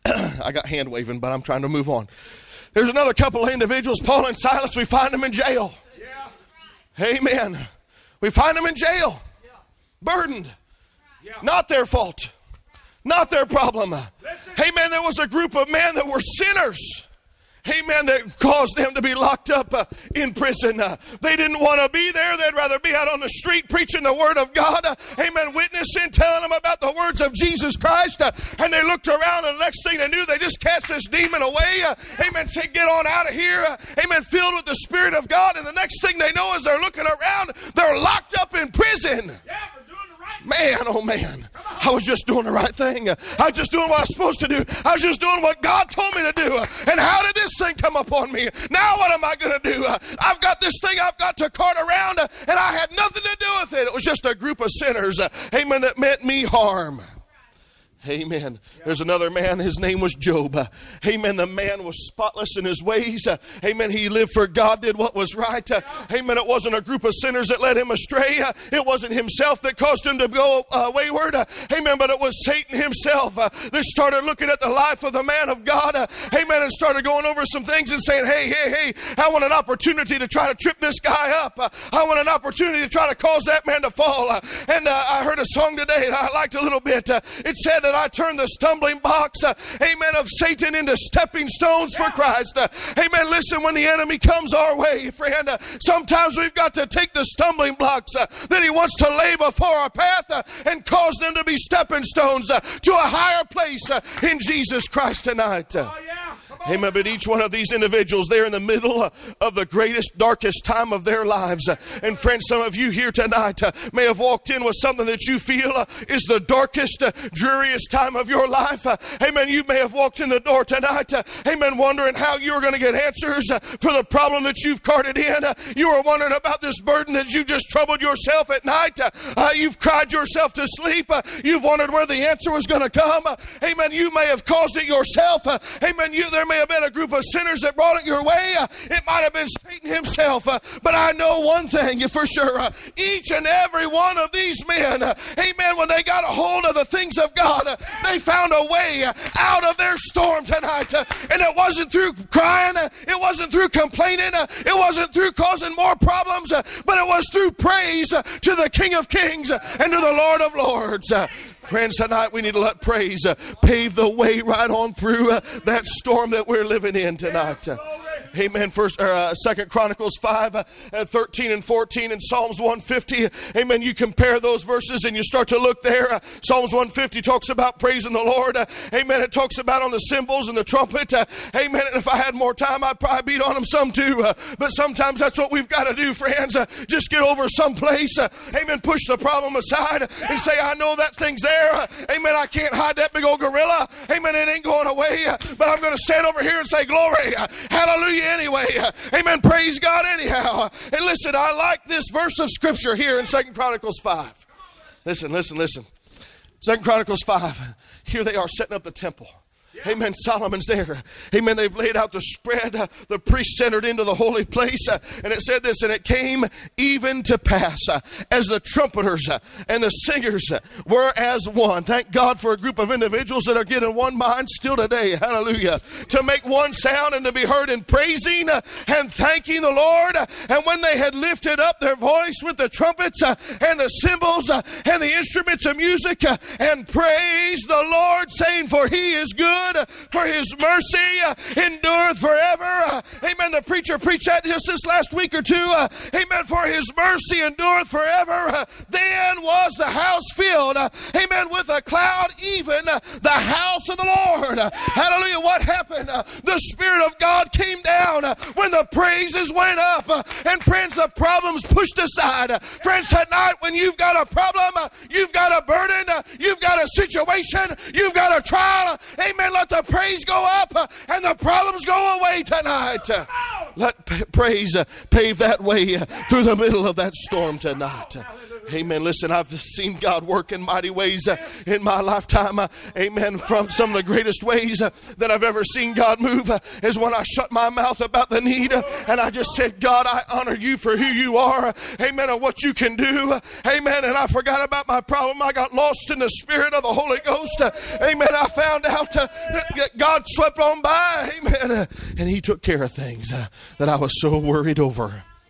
Speaker 4: I got hand waving, but I'm trying to move on. There's another couple of individuals, Paul and Silas, we find them in jail. Yeah. Amen. We find them in jail, yeah. Burdened. Not their fault. Not their problem. Amen. There was a group of men that were sinners. Amen, that caused them to be locked up uh, in prison. Uh, they didn't want to be there. They'd rather be out on the street preaching the Word of God. Uh, amen, witnessing, telling them about the words of Jesus Christ. Uh, and they looked around, and the next thing they knew, they just cast this demon away. Uh, amen, said, get on out of here. Uh, amen, filled with the Spirit of God. And the next thing they know is they're looking around, they're locked up in prison.
Speaker 5: Yeah, for doing the right thing.
Speaker 4: Man, oh man, I was just doing the right thing. I was just doing what I was supposed to do. I was just doing what God told me to do. And how did this thing come upon me? Now what am I going to do? I've got this thing I've got to cart around, and I had nothing to do with it. It was just a group of sinners, amen, that meant me harm. Amen. There's another man. His name was Job. Uh, amen. The man was spotless in his ways. Uh, amen. He lived for God, did what was right. Uh, amen. It wasn't a group of sinners that led him astray. Uh, it wasn't himself that caused him to go uh, wayward. Uh, amen. But it was Satan himself uh, that started looking at the life of the man of God. Uh, amen. And started going over some things and saying, hey, hey, hey, I want an opportunity to try to trip this guy up. Uh, I want an opportunity to try to cause that man to fall. Uh, and uh, I heard a song today that I liked a little bit. Uh, it said that I turned the stumbling blocks, uh, amen, of Satan into stepping stones for Christ. Uh, amen. Listen, when the enemy comes our way, friend, uh, sometimes we've got to take the stumbling blocks uh, that he wants to lay before our path uh, and cause them to be stepping stones uh, to a higher place uh, in Jesus Christ tonight. Uh,
Speaker 5: Oh, yeah. Come on.
Speaker 4: Amen. But each one of these individuals, they're in the middle uh, of the greatest, darkest time of their lives. Uh, and friends, some of you here tonight uh, may have walked in with something that you feel uh, is the darkest, uh, dreariest time of your life. Uh, amen. You may have walked in the door tonight, uh, amen, wondering how you were going to get answers uh, for the problem that you've carted in. Uh, you were wondering about this burden that you just troubled yourself at night. Uh, uh, you've cried yourself to sleep. Uh, you've wondered where the answer was going to come. Uh, amen. You may have caused it yourself. Uh, amen. You, there may have been a group of sinners that brought it your way. Uh, it might have been Satan himself. Uh, but I know one thing for sure. Uh, each and every one of these men, uh, amen, when they got a hold of the things of God, uh, they found a way uh, out of their storm tonight. Uh, and it wasn't through crying. Uh, it wasn't through complaining. Uh, it wasn't through causing more problems. Uh, but it was through praise uh, to the King of Kings uh, and to the Lord of Lords. Uh, Friends, tonight we need to let praise uh, pave the way right on through uh, that storm that we're living in tonight. Uh, amen. First, uh, Second Chronicles five, uh, thirteen and fourteen, and Psalms one fifty. Amen. You compare those verses and you start to look there. Uh, Psalms one fifty talks about praising the Lord. Uh, amen. It talks about on the cymbals and the trumpet. Uh, amen. And if I had more time, I'd probably beat on them some too. Uh, but sometimes that's what we've got to do, friends. Uh, just get over someplace. Uh, amen. Push the problem aside and say, I know that thing's there. Amen. I can't hide that big old gorilla. Amen. It ain't going away. But I'm going to stand over here and say glory. Hallelujah anyway. Amen. Praise God anyhow. And listen, I like this verse of scripture here in Second Chronicles five. Listen, listen, listen. Second Chronicles five. Here they are setting up the temple. Amen. Solomon's there. Amen. They've laid out the spread. Uh, the priest entered into the holy place. Uh, and it said this, and it came even to pass uh, as the trumpeters uh, and the singers uh, were as one. Thank God for a group of individuals that are getting one mind still today. Hallelujah. To make one sound and to be heard in praising uh, and thanking the Lord. Uh, and when they had lifted up their voice with the trumpets uh, and the cymbals uh, and the instruments of music uh, and praised the Lord, saying, for he is good. For his mercy uh, endureth forever. Uh, amen. The preacher preached that just this last week or two. Uh, amen. For his mercy endureth forever. Uh, then was the house filled. Uh, amen. With a cloud, even uh, the house of the Lord. Uh, hallelujah. What happened? Uh, the Spirit of God came down uh, when the praises went up. Uh, and friends, the problems pushed aside. Uh, friends, tonight when you've got a problem, uh, you've got a burden, uh, you've got a situation, you've got a trial. Uh, amen. Let the praise go up uh, and the problems go away tonight. Uh, let p- praise uh, pave that way uh, through the middle of that storm tonight. Uh, Amen. Listen, I've seen God work in mighty ways uh, in my lifetime. Uh, amen. From some of the greatest ways uh, that I've ever seen God move uh, is when I shut my mouth about the need uh, and I just said, God, I honor you for who you are. Uh, amen. And what you can do. Uh, amen. And I forgot about my problem. I got lost in the Spirit of the Holy Ghost. Uh, amen. I found out uh, that God swept on by. Amen. Uh, and he took care of things uh, that I was so worried over.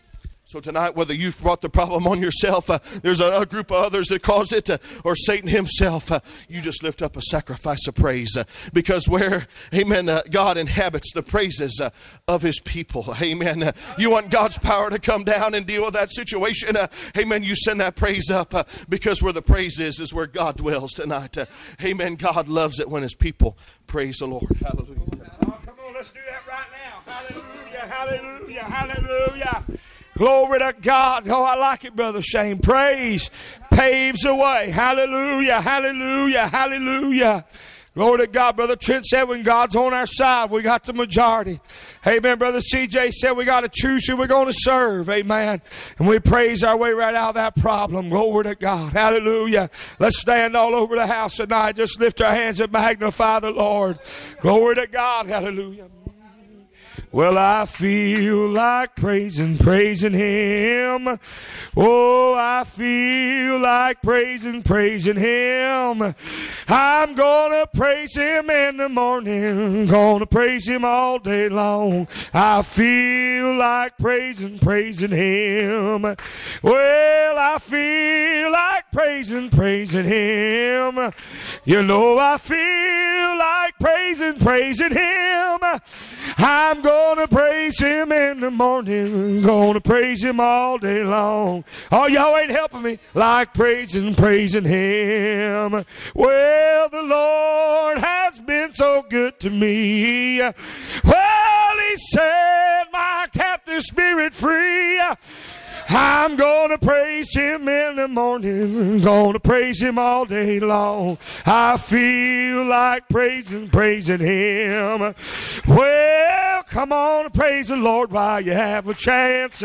Speaker 4: So tonight, whether you've brought the problem on yourself, uh, there's a, a group of others that caused it, uh, or Satan himself, uh, you just lift up a sacrifice of praise. Uh, because where, amen, uh, God inhabits the praises uh, of his people. Amen. Uh, you want God's power to come down and deal with that situation. Uh, amen. You send that praise up uh, because where the praise is, is where God dwells tonight. Uh, amen. God loves it when his people praise the Lord. Hallelujah.
Speaker 2: Oh, come on, let's do that right now. Hallelujah, hallelujah, hallelujah. Glory to God. Oh, I like it, Brother Shane. Praise paves the way. Hallelujah, hallelujah, hallelujah. Glory to God. Brother Trent said when God's on our side, we got the majority. Amen. Brother C J said we got to choose who we're going to serve. Amen. And we praise our way right out of that problem. Glory to God. Hallelujah. Let's stand all over the house tonight. Just lift our hands and magnify the Lord. Glory to God. Hallelujah. Well, I feel like praising, praising him. Oh, I feel like praising, praising him. I'm gonna praise him in the morning, gonna praise him all day long. I feel like praising, praising him. Well, I feel like praising, praising him. You know, I feel like praising, praising him. I'm gonna praise him in the morning, gonna praise him all day long. Oh, y'all ain't helping me. Like praising, praising him. Well, the Lord has been so good to me. Well, he set my captive spirit free. I'm gonna praise him in the morning, gonna praise him all day long. I feel like praising, praising him. Well, come on and praise the Lord while you have a chance.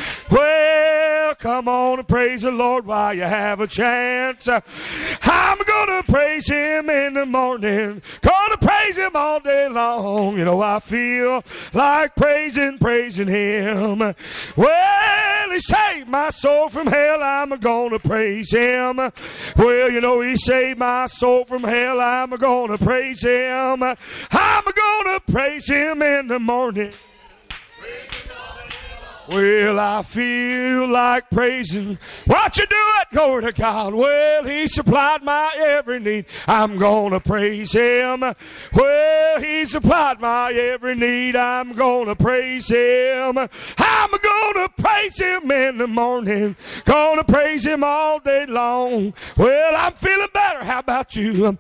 Speaker 2: Well, come on and praise the Lord while you have a chance. I'm gonna praise him in the morning, gonna praise him all day long. You know, I feel like praising, praising him. Well, he saved my soul from hell, I'm gonna praise him. Well, you know, he saved my soul from hell, I'm gonna praise him. I'm gonna praise him in the morning. Well, I feel like praising. Watch you do it. Glory to God. Well, he supplied my every need. I'm going to praise him. Well, he supplied my every need. I'm going to praise him. I'm going to praise him in the morning. Going to praise him all day long. Well, I'm feeling better. How about you?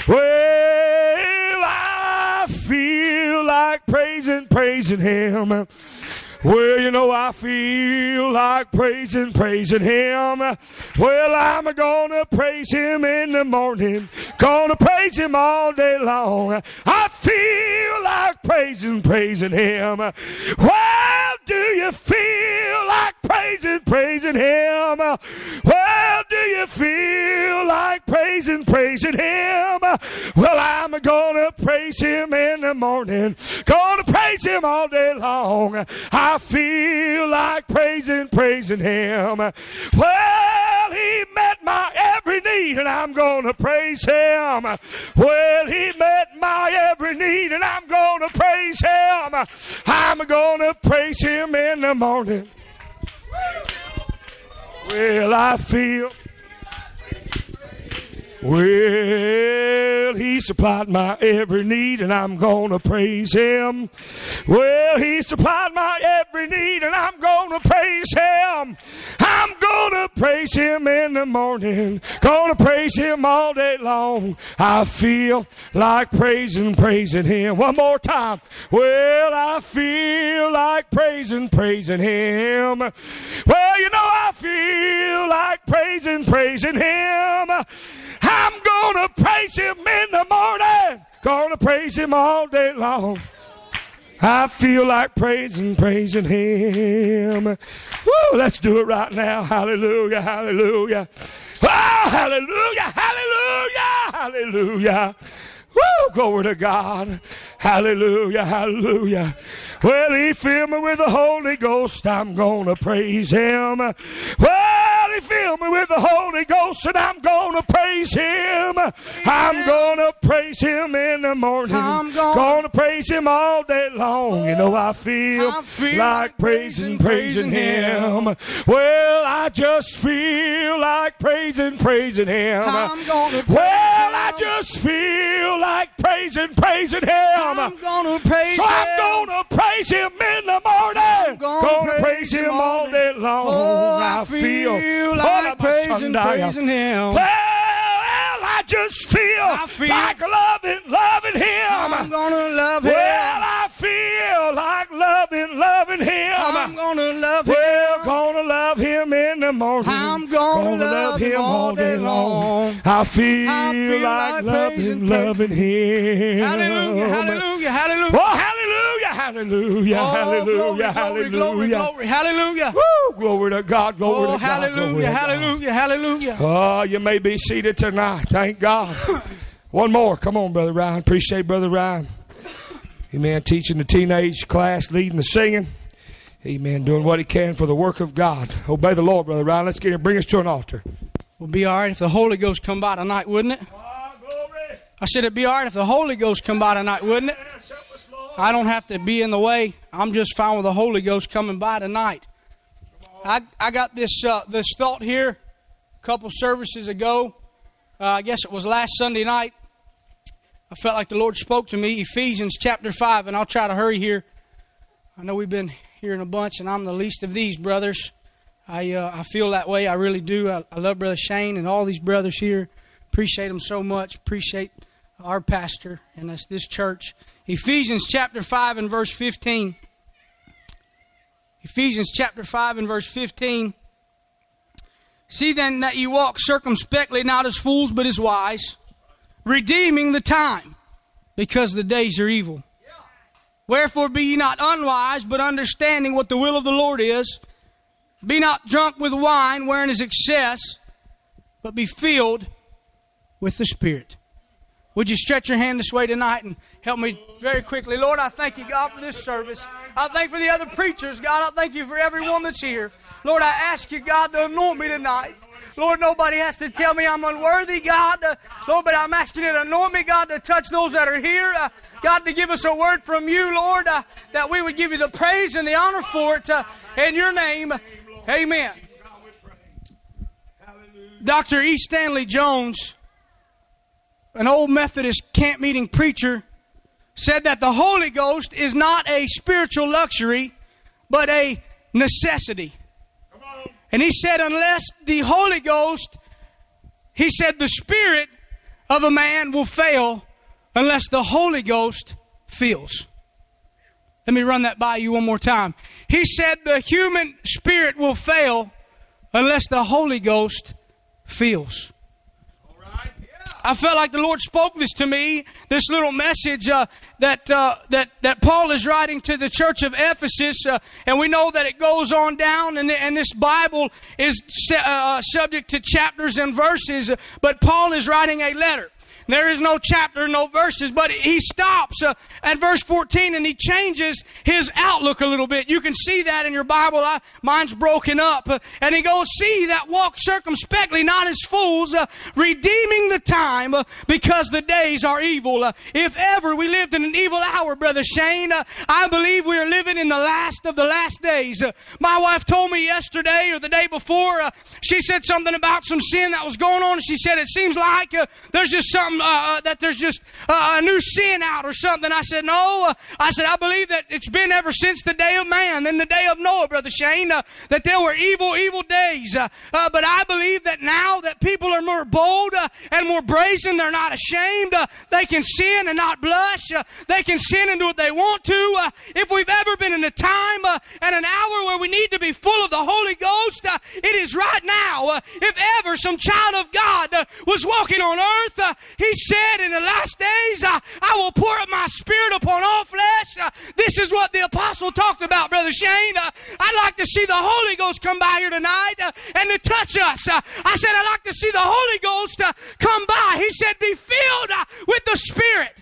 Speaker 2: Well, I feel like praising, praising him. Well, you know, I feel like praising, praising him. Well, I'm gonna praise him in the morning, gonna praise him all day long. I feel like praising, praising him. Well, do you feel like praising, praising him? Well, do you feel like praising, praising him? Well, I'm gonna praise him in the morning, gonna praise him all day long. I feel like praising, praising him. Well, he met my every need, and I'm gonna praise him. Well, he met my every need, and I'm gonna praise him. I'm gonna praise him in the morning. Well, I feel. Well, he supplied my every need, and I'm gonna praise him. Well, he supplied my every need, and I'm gonna praise him. I'm gonna praise him in the morning, gonna praise him all day long. I feel like praising, praising him. One more time. Well, I feel like praising, praising him. Well, you know, I feel like praising, praising him. I'm gonna praise him in the morning, gonna praise him all day long. I feel like praising, praising him. Woo, let's do it right now. Hallelujah, hallelujah. Oh, hallelujah, hallelujah, hallelujah. Woo, glory to God. Hallelujah, hallelujah. Well, he filled me with the Holy Ghost. I'm gonna praise him. Well, he fill me with the Holy Ghost and I'm going to praise Him. I'm going to praise Him in the morning. I'm going to praise Him all day long. You know, I feel, I feel like praising, praising Him. Well, I just feel like praising, praising Him. I'm gonna praise well, Him. I just feel like praising, praising Him. I'm going to praise so Him. So I'm going to praise Him in the morning. I'm going to praise Him all day long. Oh, I, I feel, feel like praising, praising Him. Well, I just feel, I feel like loving, loving Him. I'm gonna love Him. Well, I feel like loving, loving Him. I'm gonna love Him. Well, gonna love Him in the morning. I'm gonna, gonna love Him all day long. I feel, I feel like, like loving, loving Him. Hallelujah, hallelujah, hallelujah. Oh, hallelujah, hallelujah, oh, hallelujah, glory, hallelujah. Glory, glory, hallelujah. Woo, glory to God, glory oh, to God. Hallelujah, to hallelujah, God. Hallelujah. Oh, you may be seated tonight. Thank God. One more. Come on, Brother Ryan. Appreciate Brother Ryan. Amen. Teaching the teenage class, leading the singing. Amen. Doing what he can for the work of God. Obey the Lord, Brother Ryan. Let's get him. Bring us to an altar.
Speaker 3: We'll be all right if the Holy Ghost come by tonight, wouldn't it?
Speaker 2: Oh, glory.
Speaker 3: I said it'd be all right if the Holy Ghost come by tonight, wouldn't it?
Speaker 2: Yes, help us, Lord.
Speaker 3: I don't have to be in the way. I'm just fine with the Holy Ghost coming by tonight. I I got this uh, this thought here a couple services ago. Uh, I guess it was last Sunday night. I felt like the Lord spoke to me, Ephesians chapter five, and I'll try to hurry here. I know we've been hearing a bunch, and I'm the least of these brothers. I uh, I feel that way. I really do. I, I love Brother Shane and all these brothers here. Appreciate them so much. Appreciate our pastor and this, this church. Ephesians chapter five and verse fifteen. Ephesians chapter five and verse fifteen. See then that you walk circumspectly, not as fools, but as wise, redeeming the time, because the days are evil. Wherefore be ye not unwise, but understanding what the will of the Lord is. Be not drunk with wine, wherein is excess, but be filled with the Spirit. Would you stretch your hand this way tonight and help me very quickly? Lord, I thank you, God, for this service. I thank you for the other preachers, God. I thank you for everyone that's here. Lord, I ask you, God, to anoint me tonight. Lord, nobody has to tell me I'm unworthy, God. Uh, Lord, but I'm asking you to anoint me, God, to touch those that are here. Uh, God, to give us a word from you, Lord, uh, that we would give you the praise and the honor for it. Uh, in your name, amen. Doctor E. Stanley Jones, an old Methodist camp meeting preacher, said that the Holy Ghost is not a spiritual luxury, but a necessity. And he said, unless the Holy Ghost, he said, the spirit of a man will fail unless the Holy Ghost feels. Let me run that by you one more time. He said the human spirit will fail unless the Holy Ghost feels. I felt like the Lord spoke this to me, this little message uh, that uh, that that Paul is writing to the church of Ephesus, uh, and we know that it goes on down, and, and this Bible is uh, subject to chapters and verses, but Paul is writing a letter. There is no chapter, no verses, but he stops uh, at verse fourteen and he changes his outlook a little bit. You can see that in your Bible. I, mine's broken up. Uh, and he goes, see that walk circumspectly, not as fools, uh, redeeming the time uh, because the days are evil. Uh, if ever we lived in an evil hour, Brother Shane, uh, I believe we are living in the last of the last days. Uh, my wife told me yesterday or the day before, uh, she said something about some sin that was going on. She said, it seems like uh, there's just something Uh, that there's just uh, a new sin out or something. I said, no. Uh, I said, I believe that it's been ever since the day of man and the day of Noah, Brother Shane, uh, that there were evil, evil days. Uh, uh, but I believe that now that people are more bold uh, and more brazen, they're not ashamed. Uh, they can sin and not blush. Uh, they can sin and do what they want to. Uh, if we've ever been in a time uh, and an hour where we need to be full of the Holy Ghost, uh, it is right now. Uh, if ever some child of God uh, was walking on earth, uh, he said in the last days, uh, I will pour out my spirit upon all flesh. Uh, this is what the apostle talked about, Brother Shane. Uh, I'd like to see the Holy Ghost come by here tonight uh, and to touch us. Uh, I said, I'd like to see the Holy Ghost uh, come by. He said, be filled uh, with the Spirit.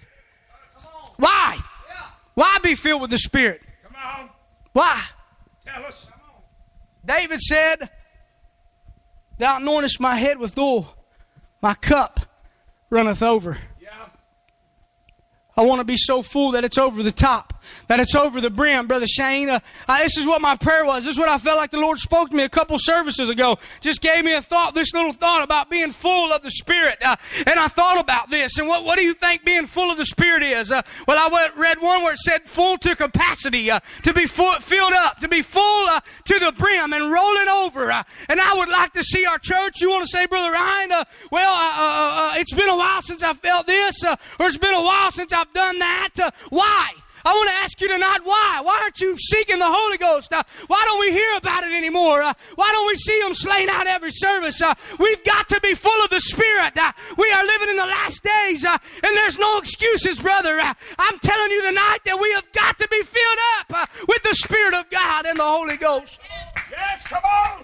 Speaker 3: Why? Why be filled with the Spirit?
Speaker 2: Come on.
Speaker 3: Why?
Speaker 2: Tell us.
Speaker 3: David said, Thou anointest my head with oil. My cup runneth over. I want to be so full that it's over the top, that it's over the brim, Brother Shane. Uh, I, this is what my prayer was. This is what I felt like the Lord spoke to me a couple services ago. Just gave me a thought, this little thought about being full of the Spirit. Uh, and I thought about this. And what, what do you think being full of the Spirit is? Uh, well, I went, read one where it said full to capacity, uh, to be full, filled up, to be full uh, to the brim and rolling over. Uh, and I would like to see our church. You want to say, Brother Ryan, uh, well, uh, uh, uh, it's been a while since I felt this, uh, or it's been a while since I've done that. Uh, why? I want to ask you tonight, why? Why aren't you seeking the Holy Ghost? Uh, why don't we hear about it anymore? Uh, why don't we see them slain out every service? Uh, we've got to be full of the Spirit. Uh, we are living in the last days, uh, and there's no excuses, brother. Uh, I'm telling you tonight that we have got to be filled up uh, with the Spirit of God and the Holy Ghost.
Speaker 5: Yes, come on.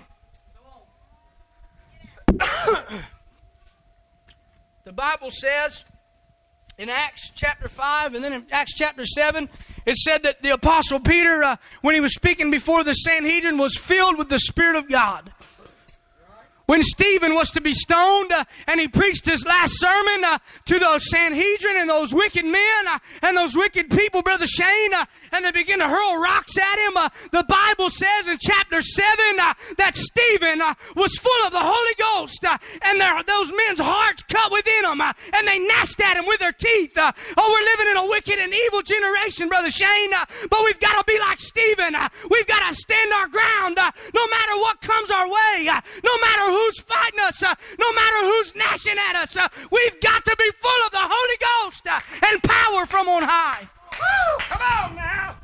Speaker 3: The Bible says in Acts chapter five and then in Acts chapter seven, it said that the Apostle Peter, uh, when he was speaking before the Sanhedrin, was filled with the Spirit of God. When Stephen was to be stoned uh, and he preached his last sermon uh, to those Sanhedrin and those wicked men uh, and those wicked people, Brother Shane, uh, and they began to hurl rocks at him, uh, the Bible says in chapter seven uh, that Stephen uh, was full of the Holy Ghost uh, and their, those men's hearts cut within them uh, and they gnashed at him with their teeth. Uh, oh, we're living in a wicked and evil generation, Brother Shane, uh, but we've got to be like Stephen. Uh, we've got to stand our ground uh, no matter what comes our way, uh, no matter who's fighting us, uh, no matter who's gnashing at us. Uh, we've got to be full of the Holy Ghost uh, and power from on high.
Speaker 5: Woo, come on now.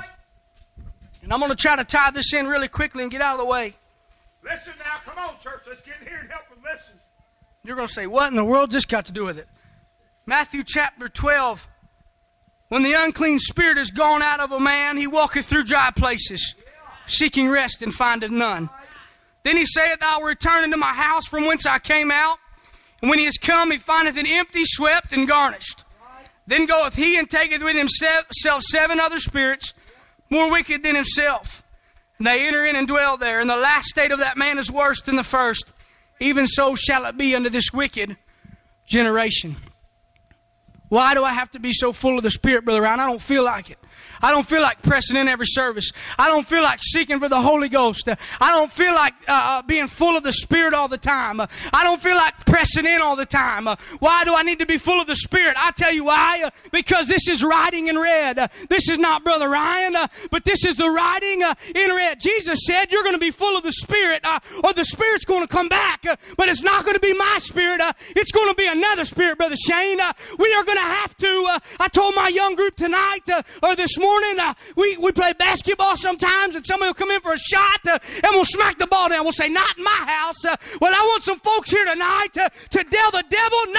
Speaker 3: And I'm going to try to tie this in really quickly and get out of the way.
Speaker 5: Listen now, come on, church. Let's get in here and help them listen.
Speaker 3: You're going to say, what in the world this got to do with it? Matthew chapter twelve. When the unclean spirit is gone out of a man, he walketh through dry places, seeking rest and findeth none. Then he saith, I will return into my house from whence I came out. And when he is come, he findeth it empty, swept, and garnished. Then goeth he and taketh with himself seven other spirits, more wicked than himself. And they enter in and dwell there. And the last state of that man is worse than the first. Even so shall it be unto this wicked generation. Why do I have to be so full of the Spirit, Brother Ryan? I don't feel like it. I don't feel like pressing in every service. I don't feel like seeking for the Holy Ghost. I don't feel like uh, being full of the Spirit all the time. I don't feel like pressing in all the time. Why do I need to be full of the Spirit? I tell you why. Because this is writing in red. This is not Brother Ryan, but this is the writing in red. Jesus said you're going to be full of the Spirit, or the Spirit's going to come back. But it's not going to be my Spirit. It's going to be another Spirit, Brother Shane. We are going to have to, I told my young group tonight, or this morning, Morning, uh, we, we play basketball sometimes, and somebody will come in for a shot, uh, and we'll smack the ball down. We'll say, not in my house. Uh, well, I want some folks here tonight uh, to tell the devil,